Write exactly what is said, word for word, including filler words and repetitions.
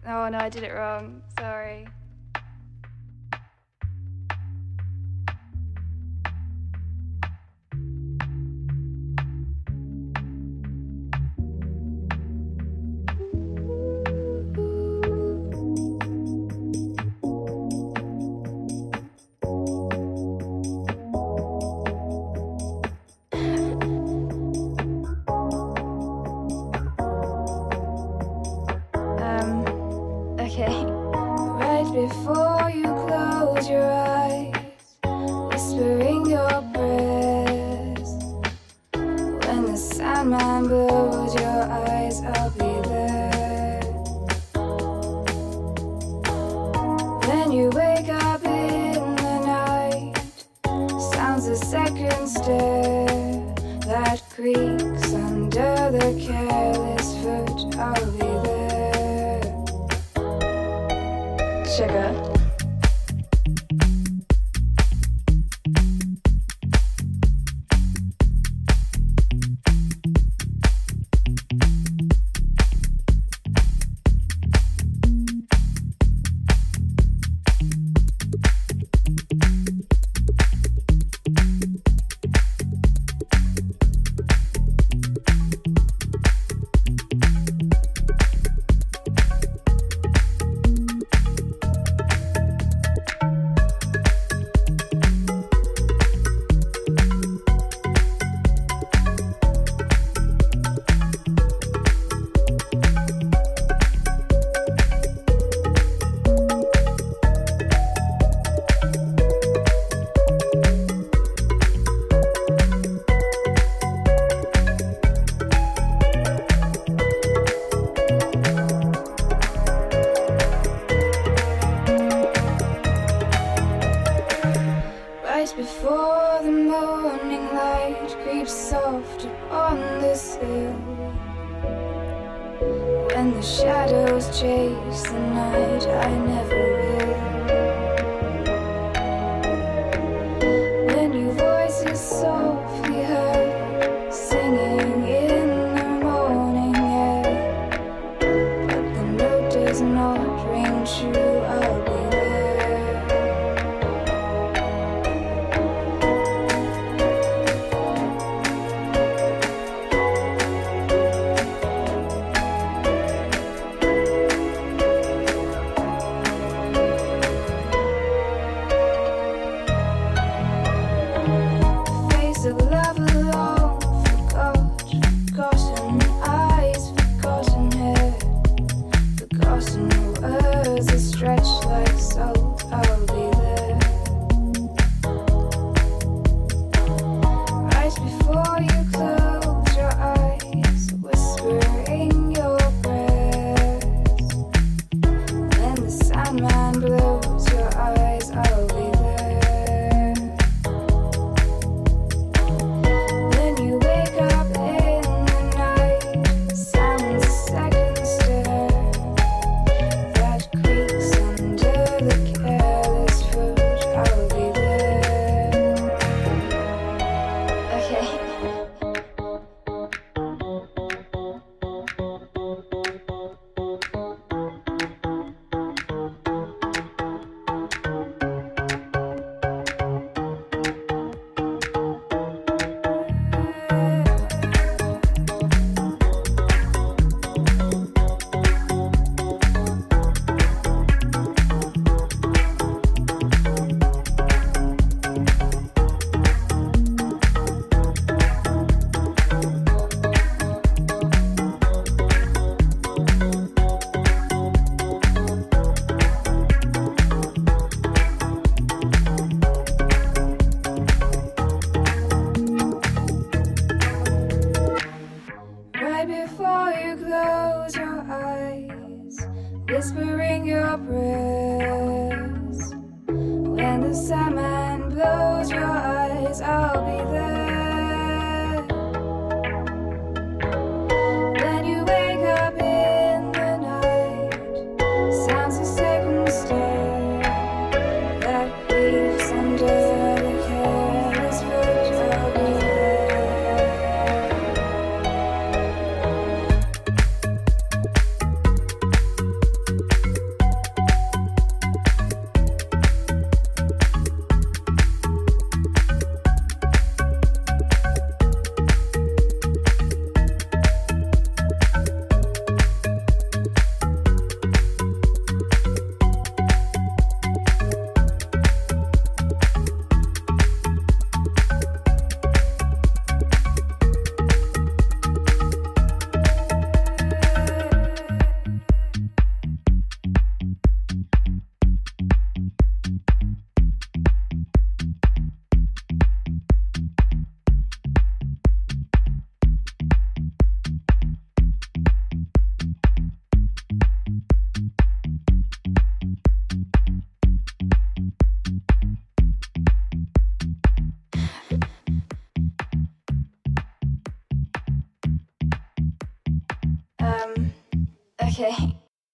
Oh no, I did it wrong. Sorry. Before you close your eyes, whispering your prayers. When the Sandman blows your eyes, I'll be there. When you wake up in the night, sounds a second stair that creaks under the careless foot, I'll be there. Sugar. Before the morning light creeps soft upon this hill, when the shadows chase the night, I never will. When your voice is softly heard, singing in the morning air, but the note does not ring true, I'll be there. Whispering your prayers. When the Sandman blows your eyes, I'll be there. When you wake up in the night, sounds a second stare that creeps under the careless foot, I'll be there. okay.